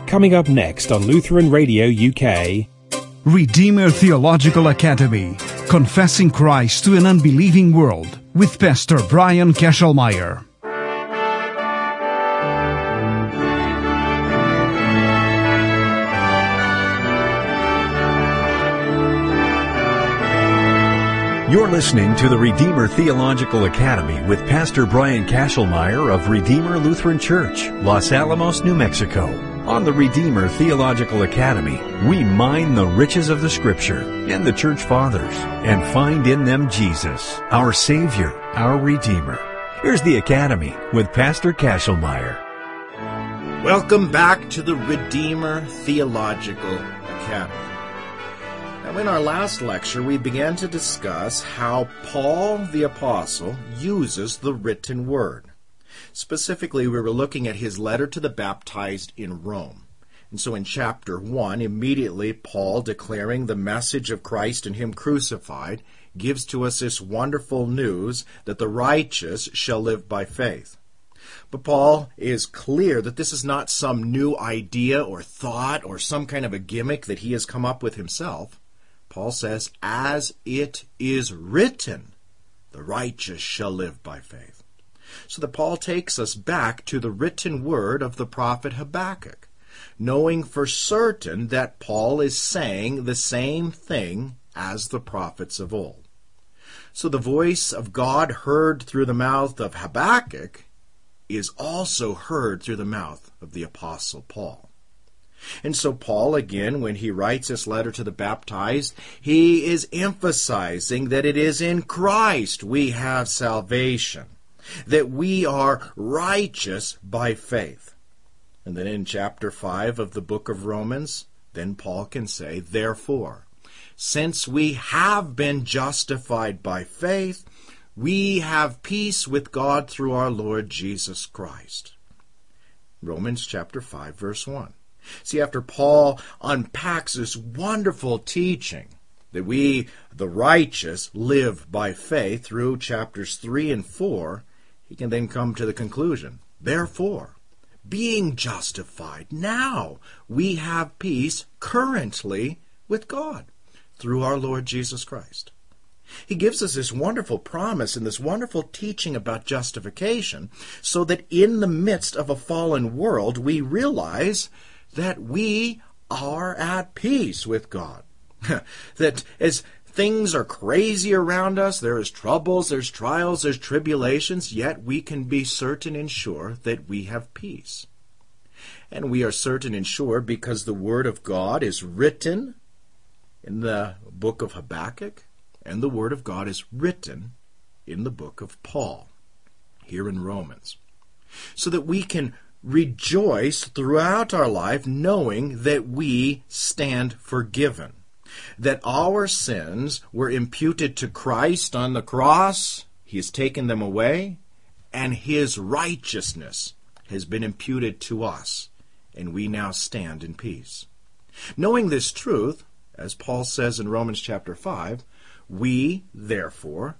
Coming up next on Lutheran Radio UK, Redeemer Theological Academy, Confessing Christ to an Unbelieving World, with Pastor Brian Kesselmeyer. You're listening to the Redeemer Theological Academy with Pastor Brian Kesselmeyer of Redeemer Lutheran Church, Los Alamos, New Mexico. On the Redeemer Theological Academy, we mine the riches of the Scripture and the Church Fathers and find in them Jesus, our Savior, our Redeemer. Here's the Academy with Pastor Kesselmeyer. Welcome back to the Redeemer Theological Academy. Now, in our last lecture, we began to discuss how Paul the Apostle uses the written word. Specifically, we were looking at his letter to the baptized in Rome. And so in chapter 1, immediately Paul, declaring the message of Christ and Him crucified, gives to us this wonderful news that the righteous shall live by faith. But Paul is clear that this is not some new idea or thought or some kind of a gimmick that he has come up with himself. Paul says, as it is written, the righteous shall live by faith. So that Paul takes us back to the written word of the prophet Habakkuk, knowing for certain that Paul is saying the same thing as the prophets of old. So the voice of God heard through the mouth of Habakkuk is also heard through the mouth of the Apostle Paul. And so Paul, again, when he writes this letter to the baptized, he is emphasizing that it is in Christ we have salvation, that we are righteous by faith. And then in chapter 5 of the book of Romans, then Paul can say, therefore, since we have been justified by faith, we have peace with God through our Lord Jesus Christ. Romans chapter 5, verse 1. See, after Paul unpacks this wonderful teaching that we, the righteous, live by faith through chapters 3 and 4, he can then come to the conclusion, therefore, being justified now, we have peace currently with God through our Lord Jesus Christ. He gives us this wonderful promise and this wonderful teaching about justification so that in the midst of a fallen world we realize that we are at peace with God. That as things are crazy around us, there is troubles, there's trials, there's tribulations, yet we can be certain and sure that we have peace. And we are certain and sure because the Word of God is written in the book of Habakkuk, and the Word of God is written in the book of Paul, here in Romans, so that we can rejoice throughout our life knowing that we stand forgiven, that our sins were imputed to Christ on the cross, He has taken them away, and His righteousness has been imputed to us, and we now stand in peace. Knowing this truth, as Paul says in Romans chapter 5, we, therefore,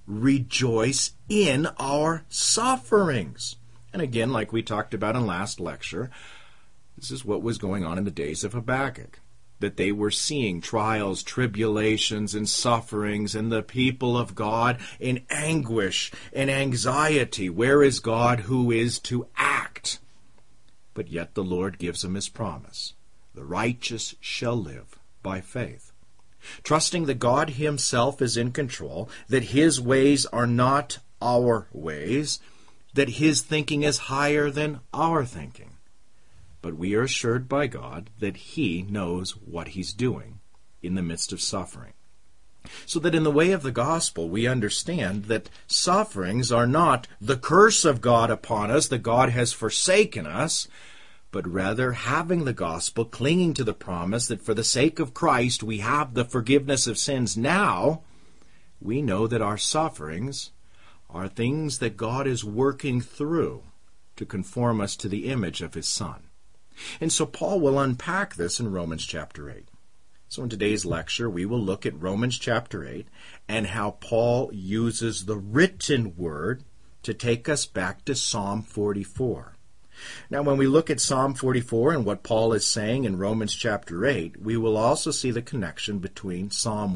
rejoice in our sufferings. And again, like we talked about in last lecture, this is what was going on in the days of Habakkuk, that they were seeing trials, tribulations, and sufferings, and the people of God in anguish and anxiety. Where is God who is to act? But yet the Lord gives them His promise. The righteous shall live by faith. Trusting that God Himself is in control, that His ways are not our ways, that His thinking is higher than our thinking. But we are assured by God that He knows what He's doing in the midst of suffering. So that in the way of the gospel, we understand that sufferings are not the curse of God upon us, that God has forsaken us, but rather having the gospel, clinging to the promise that for the sake of Christ we have the forgiveness of sins now, we know that our sufferings are things that God is working through to conform us to the image of His Son. And so Paul will unpack this in Romans chapter 8. So in today's lecture, we will look at Romans chapter 8 and how Paul uses the written word to take us back to Psalm 44. Now, when we look at Psalm 44 and what Paul is saying in Romans chapter 8, we will also see the connection between Psalm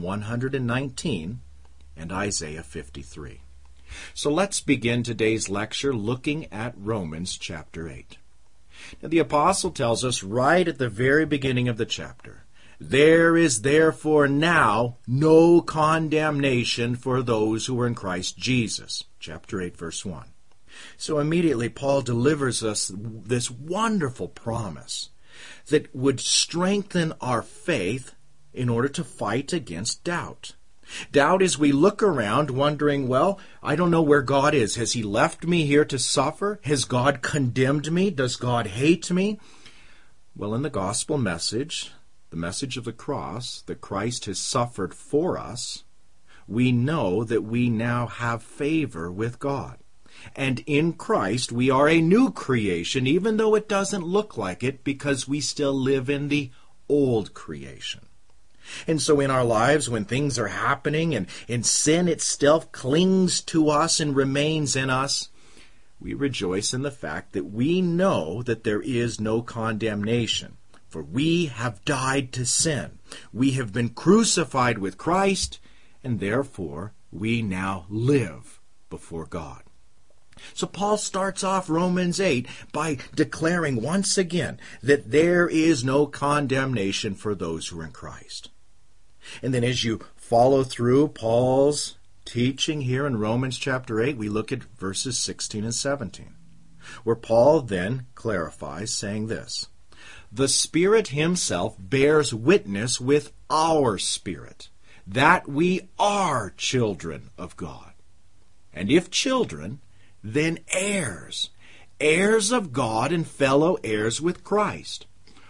119 and Isaiah 53. So let's begin today's lecture looking at Romans chapter 8. Now, the apostle tells us right at the very beginning of the chapter, "There is therefore now no condemnation for those who are in Christ Jesus." Chapter 8, verse 1. So immediately Paul delivers us this wonderful promise that would strengthen our faith in order to fight against doubt. Doubt as we look around wondering, well, I don't know where God is. Has He left me here to suffer? Has God condemned me? Does God hate me? Well, in the gospel message, the message of the cross, that Christ has suffered for us, we know that we now have favor with God. And in Christ, we are a new creation, even though it doesn't look like it, because we still live in the old creation. And so in our lives, when things are happening and sin itself clings to us and remains in us, we rejoice in the fact that we know that there is no condemnation. For we have died to sin. We have been crucified with Christ, and therefore we now live before God. So Paul starts off Romans 8 by declaring once again that there is no condemnation for those who are in Christ. And then as you follow through Paul's teaching here in Romans chapter 8, we look at verses 16 and 17, where Paul then clarifies, saying this, "The Spirit Himself bears witness with our spirit that we are children of God. And if children, then heirs, heirs of God and fellow heirs with Christ,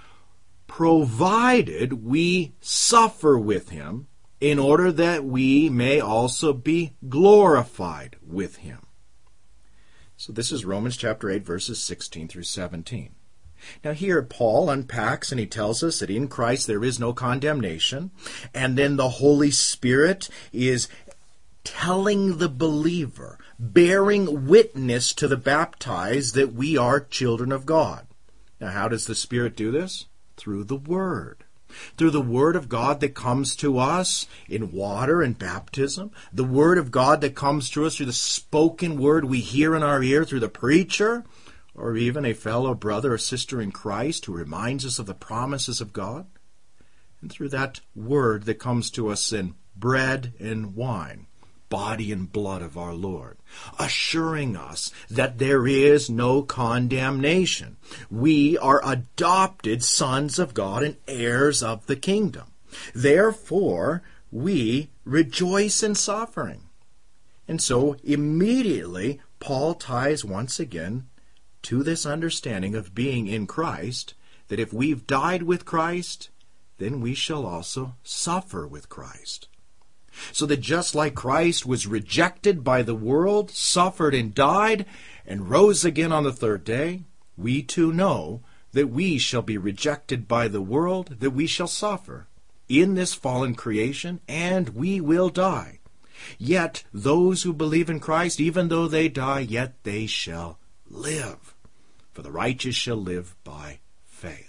provided we suffer with Him, in order that we may also be glorified with Him." So this is Romans chapter 8, verses 16 through 17. Now here Paul unpacks and he tells us that in Christ there is no condemnation, and then the Holy Spirit is telling the believer, bearing witness to the baptized, that we are children of God. Now how does the Spirit do this? Through the Word. Through the Word of God that comes to us in water and baptism. The Word of God that comes to us through the spoken word we hear in our ear through the preacher, or even a fellow brother or sister in Christ who reminds us of the promises of God. And through that Word that comes to us in bread and wine, body and blood of our Lord, assuring us that there is no condemnation. We are adopted sons of God and heirs of the kingdom. Therefore, we rejoice in suffering. And so immediately Paul ties once again to this understanding of being in Christ, that if we've died with Christ, then we shall also suffer with Christ. So that just like Christ was rejected by the world, suffered and died, and rose again on the third day, we too know that we shall be rejected by the world, that we shall suffer in this fallen creation, and we will die. Yet those who believe in Christ, even though they die, yet they shall live. For the righteous shall live by faith.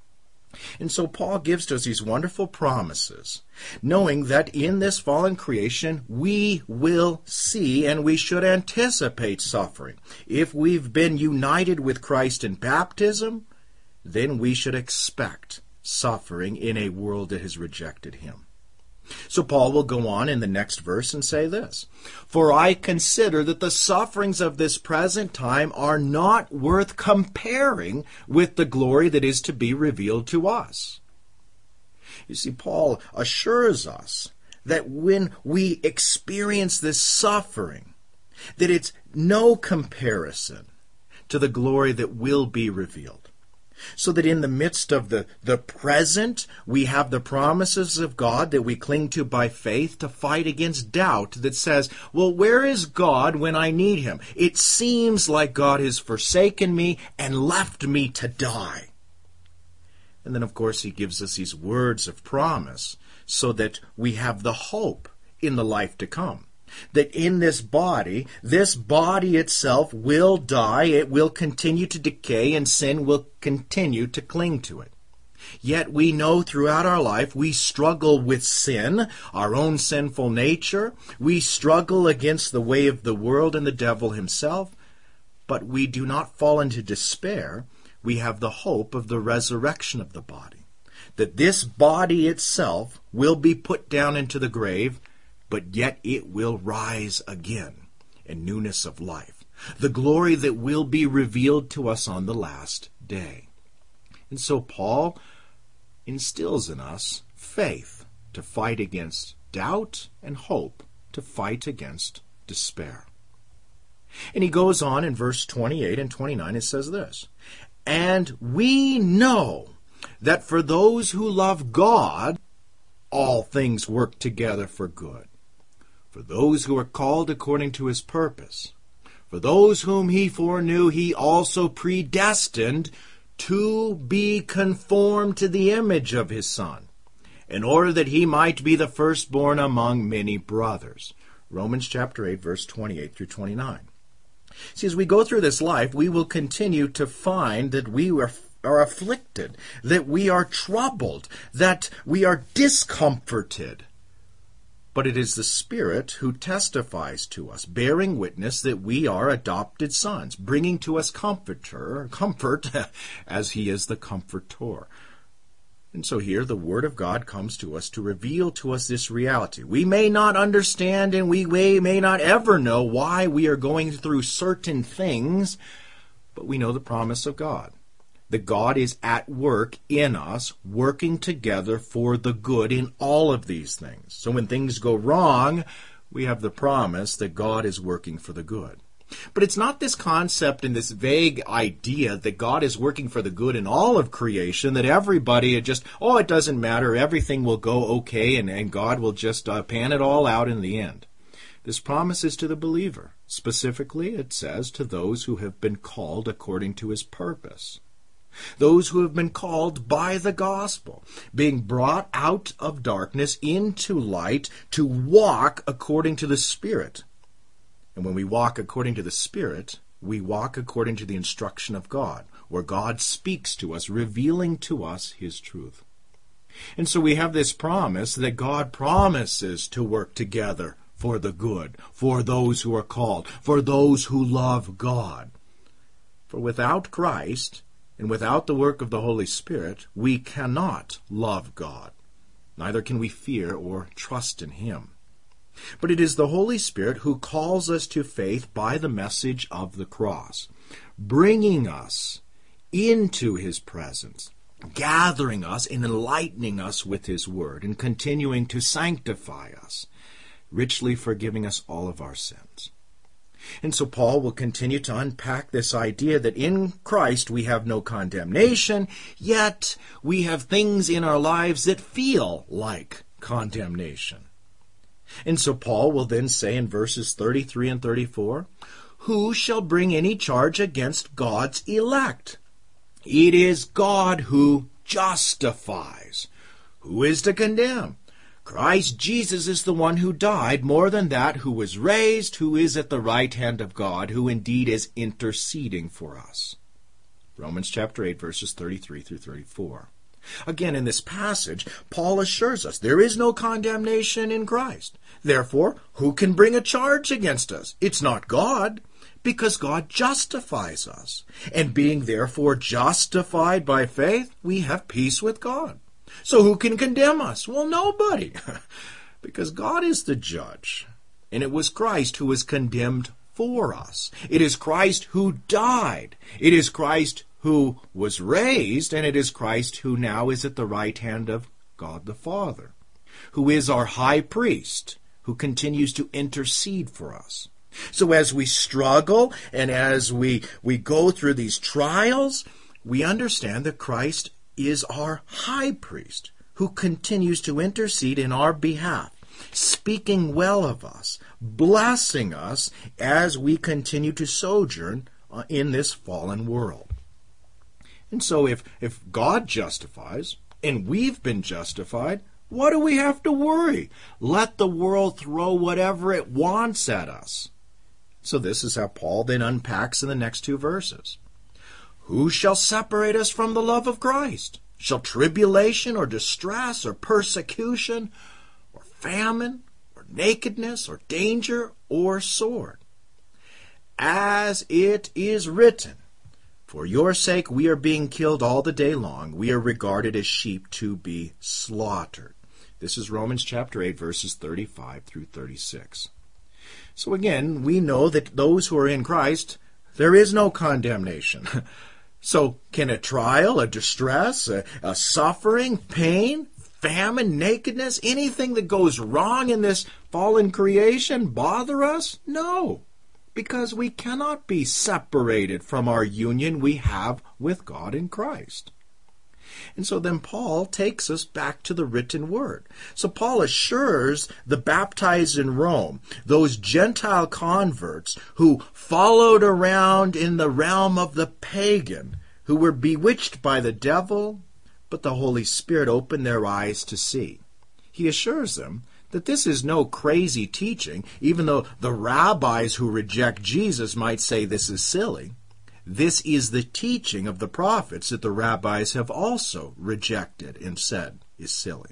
And so Paul gives to us these wonderful promises, knowing that in this fallen creation we will see and we should anticipate suffering. If we've been united with Christ in baptism, then we should expect suffering in a world that has rejected Him. So Paul will go on in the next verse and say this, "For I consider that the sufferings of this present time are not worth comparing with the glory that is to be revealed to us." You see, Paul assures us that when we experience this suffering, that it's no comparison to the glory that will be revealed. So that in the midst of the present, we have the promises of God that we cling to by faith to fight against doubt that says, well, where is God when I need Him? It seems like God has forsaken me and left me to die. And then, of course, He gives us these words of promise so that we have the hope in the life to come. that in this body itself will die, it will continue to decay, and sin will continue to cling to it. Yet we know throughout our life we struggle with sin, our own sinful nature. We struggle against the way of the world and the devil himself, but we do not fall into despair. We have the hope of the resurrection of the body, that this body itself will be put down into the grave, but yet it will rise again in newness of life, the glory that will be revealed to us on the last day. And so Paul instills in us faith to fight against doubt and hope to fight against despair. And he goes on in verse 28 and 29, it says this, "And we know that for those who love God, all things work together for good. For those who are called according to his purpose. For those whom he foreknew, he also predestined to be conformed to the image of his Son, in order that he might be the firstborn among many brothers." Romans chapter 8, verse 28 through 29. See, as we go through this life, we will continue to find that we are afflicted, that we are troubled, that we are discomforted. But it is the Spirit who testifies to us, bearing witness that we are adopted sons, bringing to us comfort, as he is the comforter. And so here the Word of God comes to us to reveal to us this reality. We may not understand, and we may not ever know why we are going through certain things, but we know the promise of God, that God is at work in us, working together for the good in all of these things. So when things go wrong, we have the promise that God is working for the good. But it's not this concept and this vague idea that God is working for the good in all of creation, that everybody it doesn't matter, everything will go okay, and God will just pan it all out in the end. This promise is to the believer. Specifically, it says to those who have been called according to his purpose. Those who have been called by the gospel, being brought out of darkness into light to walk according to the Spirit. And when we walk according to the Spirit, we walk according to the instruction of God, where God speaks to us, revealing to us his truth. And so we have this promise that God promises to work together for the good, for those who are called, for those who love God. For without Christ, and without the work of the Holy Spirit, we cannot love God. Neither can we fear or trust in him. But it is the Holy Spirit who calls us to faith by the message of the cross, bringing us into his presence, gathering us and enlightening us with his word, and continuing to sanctify us, richly forgiving us all of our sins. And so Paul will continue to unpack this idea that in Christ we have no condemnation, yet we have things in our lives that feel like condemnation. And so Paul will then say in verses 33 and 34, "Who shall bring any charge against God's elect? It is God who justifies. Who is to condemn? Christ Jesus is the one who died, more than that, who was raised, who is at the right hand of God, who indeed is interceding for us." Romans chapter 8, verses 33 through 34. Again, in this passage, Paul assures us there is no condemnation in Christ. Therefore, who can bring a charge against us? It's not God, because God justifies us. And being therefore justified by faith, we have peace with God. So who can condemn us? Well, nobody, because God is the judge. And it was Christ who was condemned for us. It is Christ who died. It is Christ who was raised, and it is Christ who now is at the right hand of God the Father, who is our high priest, who continues to intercede for us. So as we struggle and as we go through these trials, we understand that Christ is our high priest, who continues to intercede in our behalf, speaking well of us, blessing us as we continue to sojourn in this fallen world. And so if God justifies, and we've been justified, What do we have to worry? Let the world throw whatever it wants at us. So this is how Paul then unpacks in the next two verses. Who shall separate us from the love of Christ? Shall tribulation or distress or persecution or famine or nakedness or danger or sword? As it is written, for your sake we are being killed all the day long. We are regarded as sheep to be slaughtered. This is Romans chapter 8, verses 35 through 36. So again, we know that those who are in Christ, there is no condemnation. So can a trial, a distress, a suffering, pain, famine, nakedness, anything that goes wrong in this fallen creation bother us? No, because we cannot be separated from our union we have with God in Christ. And so then Paul takes us back to the written word. So Paul assures the baptized in Rome, those Gentile converts who followed around in the realm of the pagan, who were bewitched by the devil, but the Holy Spirit opened their eyes to see. He assures them that this is no crazy teaching, even though the rabbis who reject Jesus might say this is silly. This is the teaching of the prophets that the rabbis have also rejected and said is silly.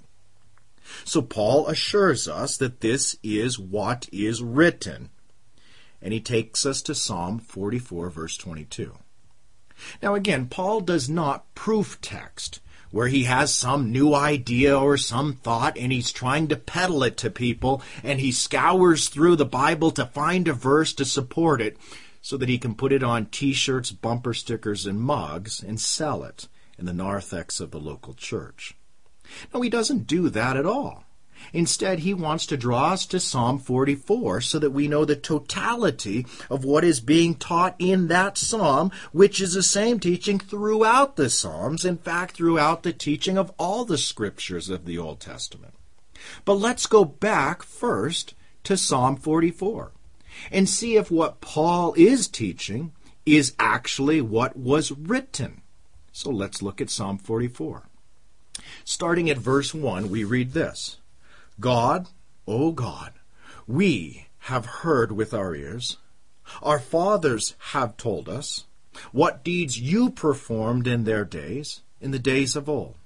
So Paul assures us that this is what is written. And he takes us to Psalm 44, verse 22. Now again, Paul does not proof text, where he has some new idea or some thought and he's trying to peddle it to people and he scours through the Bible to find a verse to support it, so that he can put it on t-shirts, bumper stickers, and mugs and sell it in the narthex of the local church. No, he doesn't do that at all. Instead, he wants to draw us to Psalm 44 so that we know the totality of what is being taught in that psalm, which is the same teaching throughout the Psalms, in fact, throughout the teaching of all the scriptures of the Old Testament. But let's go back first to Psalm 44. And see if what Paul is teaching is actually what was written. So let's look at Psalm 44. Starting at verse 1, we read this. God, O God, we have heard with our ears. Our fathers have told us what deeds you performed in their days, in the days of old.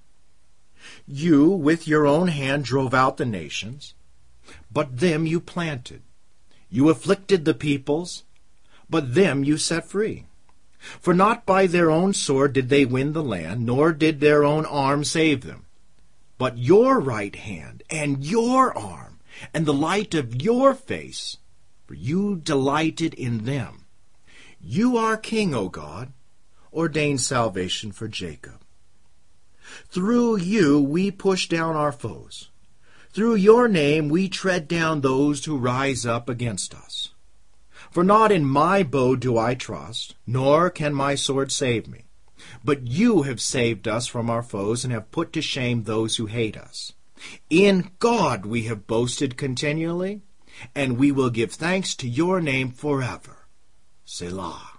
You with your own hand drove out the nations, but them you planted. You afflicted the peoples, but them you set free. For not by their own sword did they win the land, nor did their own arm save them. But your right hand and your arm and the light of your face, for you delighted in them. You are king, O God, ordain salvation for Jacob. Through you we push down our foes. Through your name we tread down those who rise up against us. For not in my bow do I trust, nor can my sword save me. But you have saved us from our foes and have put to shame those who hate us. In God we have boasted continually, and we will give thanks to your name forever. Selah.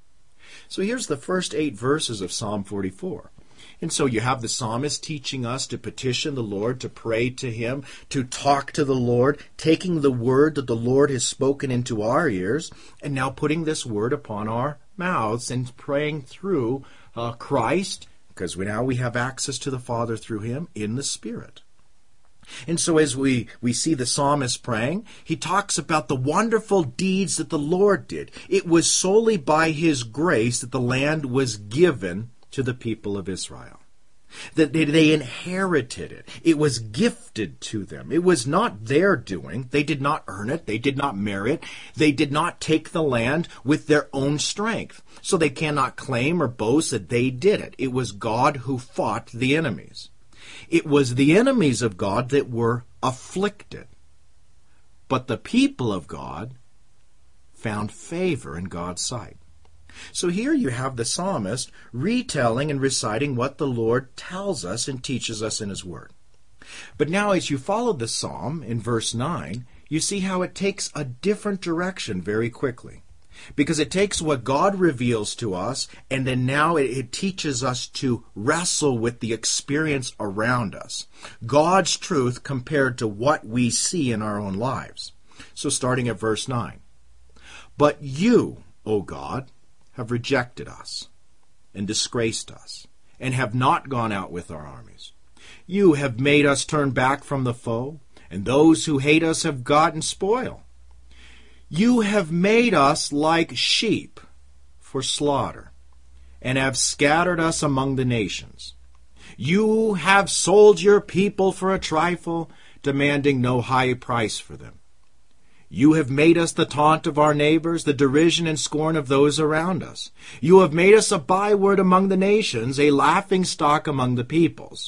So here's the first 8 verses of Psalm 44. And so you have the psalmist teaching us to petition the Lord, to pray to him, to talk to the Lord, taking the word that the Lord has spoken into our ears, and now putting this word upon our mouths and praying through Christ, because now we have access to the Father through him in the Spirit. And so as we see the psalmist praying, he talks about the wonderful deeds that the Lord did. It was solely by his grace that the land was given to the people of Israel. That they inherited it. It was gifted to them. It was not their doing. They did not earn it. They did not merit it. They did not take the land with their own strength. So they cannot claim or boast that they did it. It was God who fought the enemies. It was the enemies of God that were afflicted. But the people of God found favor in God's sight. So here you have the psalmist retelling and reciting what the Lord tells us and teaches us in his word. But now as you follow the psalm in verse 9, you see how it takes a different direction very quickly. Because it takes what God reveals to us, and then now it teaches us to wrestle with the experience around us. God's truth compared to what we see in our own lives. So starting at verse 9. But you, O God, have rejected us and disgraced us, and have not gone out with our armies. You have made us turn back from the foe, and those who hate us have gotten spoil. You have made us like sheep for slaughter, and have scattered us among the nations. You have sold your people for a trifle, demanding no high price for them. You have made us the taunt of our neighbors, the derision and scorn of those around us. You have made us a byword among the nations, a laughingstock among the peoples.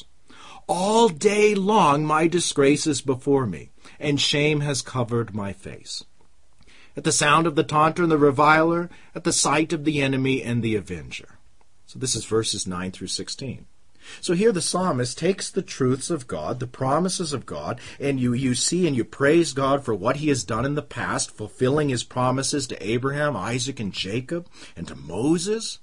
All day long my disgrace is before me, and shame has covered my face. At the sound of the taunter and the reviler, at the sight of the enemy and the avenger. So this is verses 9 through 16. So here the psalmist takes the truths of God, the promises of God, and you see and you praise God for what he has done in the past, fulfilling his promises to Abraham, Isaac, and Jacob, and to Moses.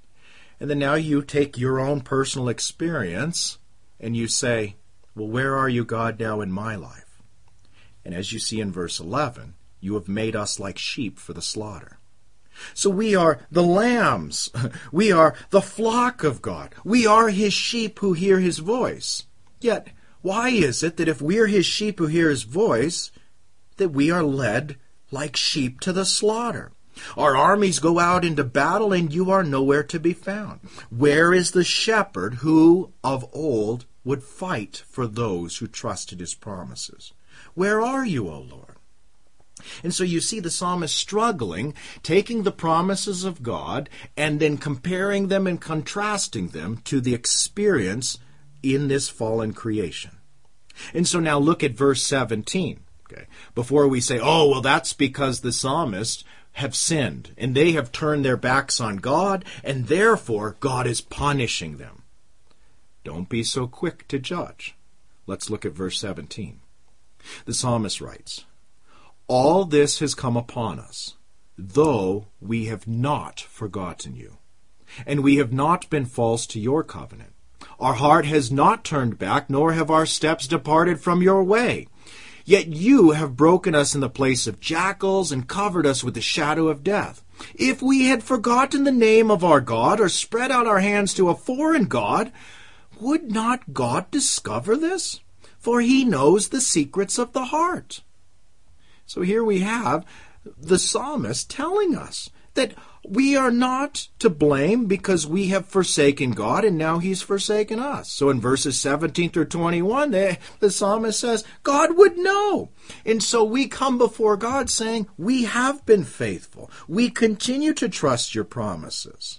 And then now you take your own personal experience and you say, well, where are you, God, now in my life? And as you see in verse 11, you have made us like sheep for the slaughter. So we are the lambs. We are the flock of God. We are his sheep who hear his voice. Yet, why is it that if we are his sheep who hear his voice, that we are led like sheep to the slaughter? Our armies go out into battle, and you are nowhere to be found. Where is the shepherd who of old would fight for those who trusted his promises? Where are you, O Lord? And so you see the psalmist struggling, taking the promises of God and then comparing them and contrasting them to the experience in this fallen creation. And so now look at verse 17. Okay, before we say, oh, well, that's because the psalmists have sinned and they have turned their backs on God, and therefore God is punishing them. Don't be so quick to judge. Let's look at verse 17. The psalmist writes, all this has come upon us, though we have not forgotten you, and we have not been false to your covenant. Our heart has not turned back, nor have our steps departed from your way. Yet you have broken us in the place of jackals and covered us with the shadow of death. If we had forgotten the name of our God, or spread out our hands to a foreign god, would not God discover this? For he knows the secrets of the heart. So here we have the psalmist telling us that we are not to blame because we have forsaken God and now he's forsaken us. So in verses 17 through 21, the psalmist says, God would know. And so we come before God saying, we have been faithful. We continue to trust your promises.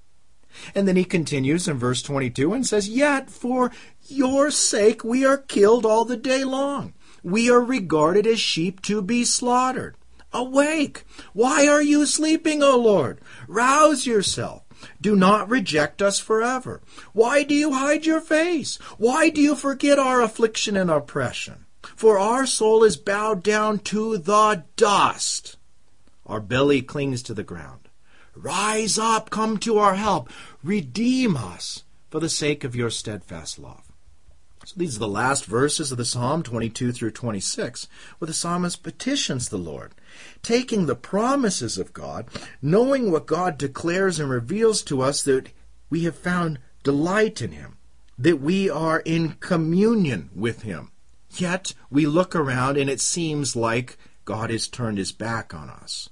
And then he continues in verse 22 and says, yet for your sake we are killed all the day long. We are regarded as sheep to be slaughtered. Awake! Why are you sleeping, O Lord? Rouse yourself. Do not reject us forever. Why do you hide your face? Why do you forget our affliction and oppression? For our soul is bowed down to the dust. Our belly clings to the ground. Rise up, come to our help. Redeem us for the sake of your steadfast love. So these are the last verses of the Psalm, 22 through 26, where the psalmist petitions the Lord, taking the promises of God, knowing what God declares and reveals to us, that we have found delight in him, that we are in communion with him. Yet we look around and it seems like God has turned his back on us.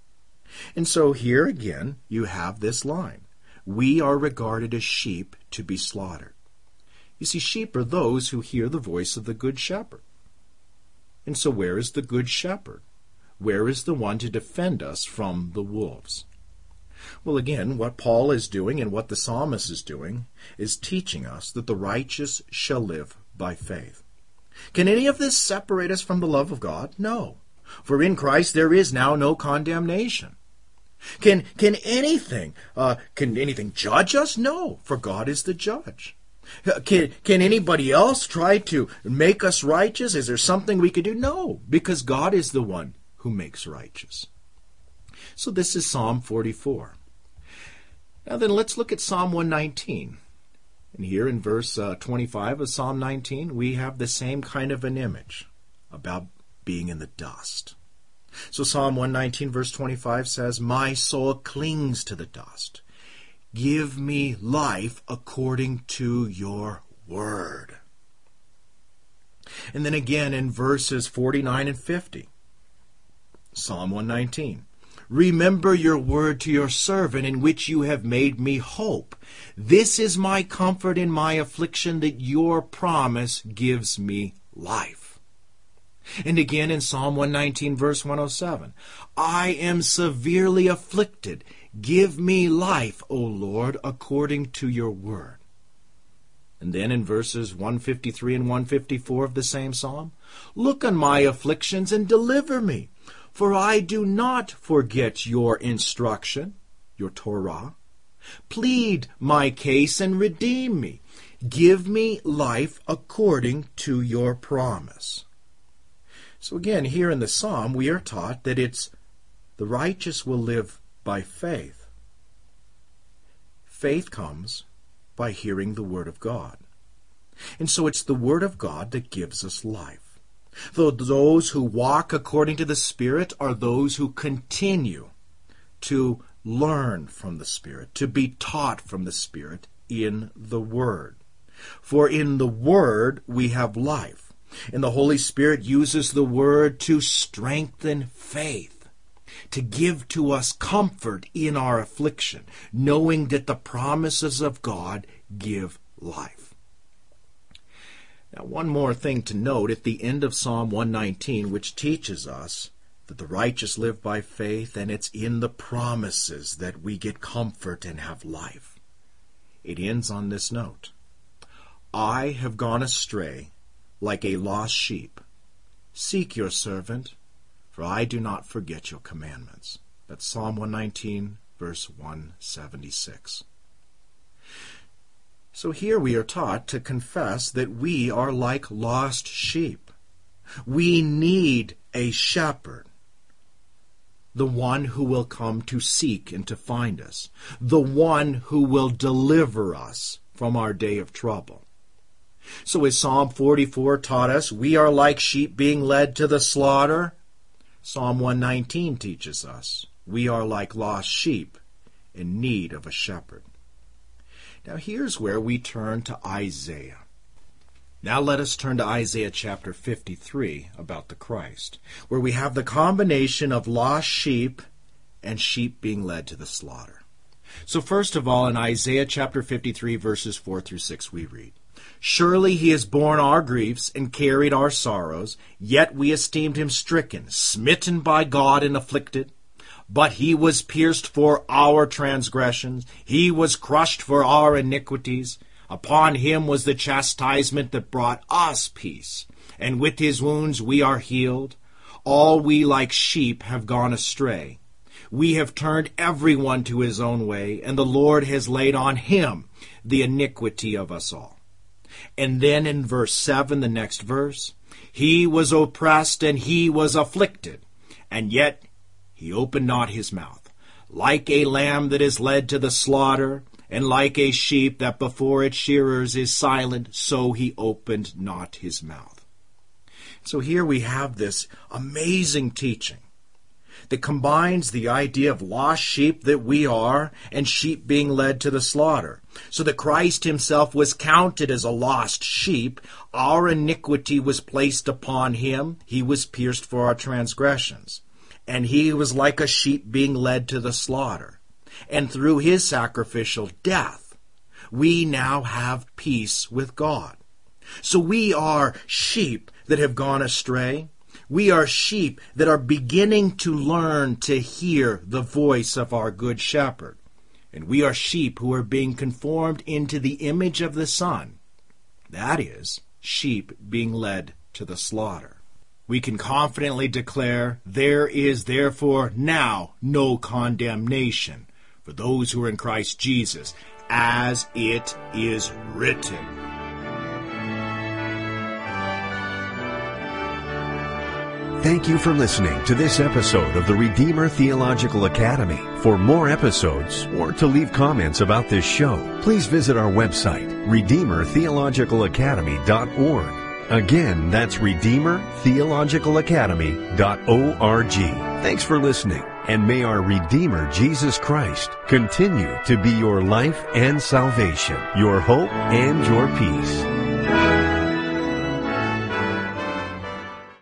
And so here again you have this line, we are regarded as sheep to be slaughtered. You see, sheep are those who hear the voice of the Good Shepherd. And so where is the Good Shepherd? Where is the one to defend us from the wolves? Well, again, what Paul is doing and what the psalmist is doing is teaching us that the righteous shall live by faith. Can any of this separate us from the love of God? No. For in Christ there is now no condemnation. Can anything judge us? No, for God is the judge. Can anybody else try to make us righteous? Is there something we could do? No, because God is the one who makes righteous. So this is Psalm 44. Now then, let's look at Psalm 119. And here in verse 25 of Psalm 19, we have the same kind of an image about being in the dust. So Psalm 119 verse 25 says, "My soul clings to the dust. Give me life according to your word." And then again in verses 49 and 50, Psalm 119, "Remember your word to your servant, in which you have made me hope. This is my comfort in my affliction, that your promise gives me life." And again in Psalm 119, verse 107, "I am severely afflicted. Give me life, O Lord, according to your word." And then in verses 153 and 154 of the same psalm, "Look on my afflictions and deliver me, for I do not forget your instruction," your Torah. "Plead my case and redeem me. Give me life according to your promise." So again, here in the psalm, we are taught that it's the righteous will live by faith. Faith comes by hearing the Word of God. And so it's the Word of God that gives us life. Though those who walk according to the Spirit are those who continue to learn from the Spirit, to be taught from the Spirit in the Word. For in the Word we have life, and the Holy Spirit uses the Word to strengthen faith, to give to us comfort in our affliction, knowing that the promises of God give life. Now, one more thing to note at the end of Psalm 119, which teaches us that the righteous live by faith, and it's in the promises that we get comfort and have life. It ends on this note: "I have gone astray like a lost sheep. Seek your servant, for I do not forget your commandments." That's Psalm 119, verse 176. So here we are taught to confess that we are like lost sheep. We need a shepherd, the one who will come to seek and to find us, the one who will deliver us from our day of trouble. So as Psalm 44 taught us, we are like sheep being led to the slaughter. Psalm 119 teaches us we are like lost sheep in need of a shepherd. Now here's where we turn to Isaiah. Now let us turn to Isaiah chapter 53 about the Christ, where we have the combination of lost sheep and sheep being led to the slaughter. So first of all, in Isaiah chapter 53, verses 4 through 6, we read, "Surely he has borne our griefs and carried our sorrows, yet we esteemed him stricken, smitten by God and afflicted. But he was pierced for our transgressions, he was crushed for our iniquities. Upon him was the chastisement that brought us peace, and with his wounds we are healed. All we like sheep have gone astray. We have turned everyone to his own way, and the Lord has laid on him the iniquity of us all." And then in verse 7, the next verse, "He was oppressed and he was afflicted, and yet he opened not his mouth. Like a lamb that is led to the slaughter, and like a sheep that before its shearers is silent, so he opened not his mouth." So here we have this amazing teaching that combines the idea of lost sheep that we are and sheep being led to the slaughter. So that Christ himself was counted as a lost sheep. Our iniquity was placed upon him. He was pierced for our transgressions. And he was like a sheep being led to the slaughter. And through his sacrificial death, we now have peace with God. So we are sheep that have gone astray. We are sheep that are beginning to learn to hear the voice of our good shepherd. And we are sheep who are being conformed into the image of the Son. That is, sheep being led to the slaughter. We can confidently declare, "There is therefore now no condemnation for those who are in Christ Jesus, as it is written." Thank you for listening to this episode of the Redeemer Theological Academy. For more episodes or to leave comments about this show, please visit our website, RedeemerTheologicalAcademy.org. Again, that's RedeemerTheologicalAcademy.org. Thanks for listening, and may our Redeemer Jesus Christ continue to be your life and salvation, your hope and your peace.